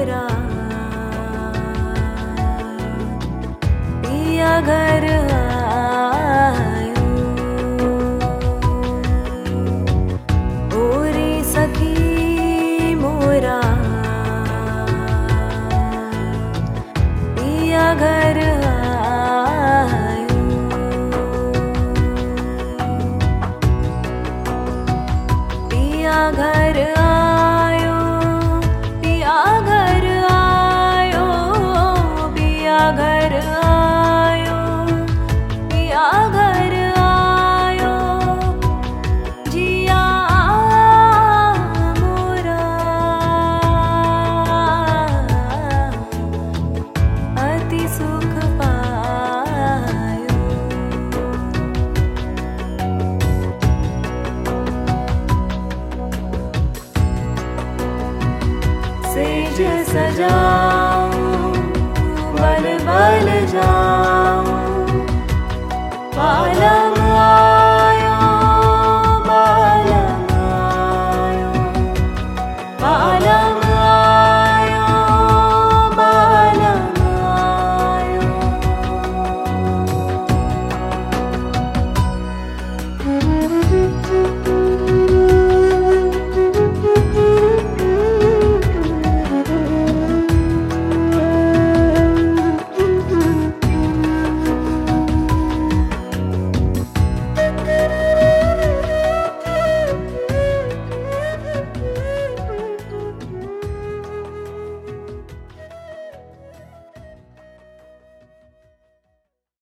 मोरा पिया घर आयो। ओरे सखी मोरा पिया घर आयो। पिया घर आयो, पिया घर आयो, पिया घर आयो, पिया घर आयो। जिया मोरा अति सुख पायो। सेज सजाऊं बल बल जा